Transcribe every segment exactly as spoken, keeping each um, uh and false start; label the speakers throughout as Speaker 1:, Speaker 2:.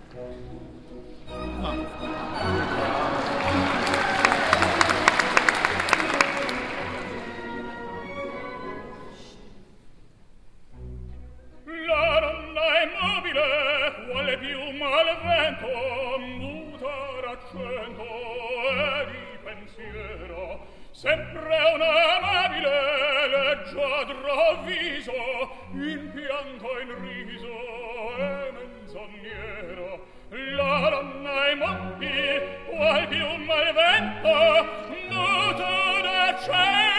Speaker 1: La donna immobile, quale più malvento, muta d'accento e di pensiero, sempre un amabile leggiadro viso, in pianto e in riso e menzognero. La donna immobile, qual più malvento, muta d'accento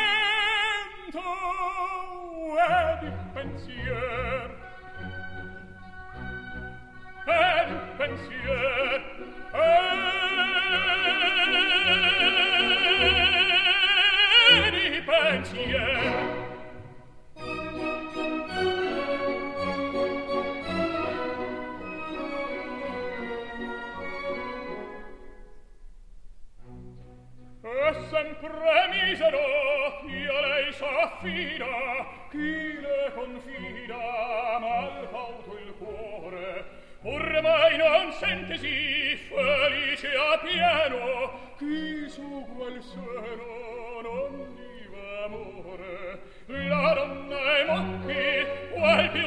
Speaker 1: e di pensier e di pensier e di pensier. E sempre misero io lei s'affida, chi le confida mal cauto il cuore, ormai non sentesi felice a pieno, chi su quel seno non viva amore. La donna è mocchi, qual più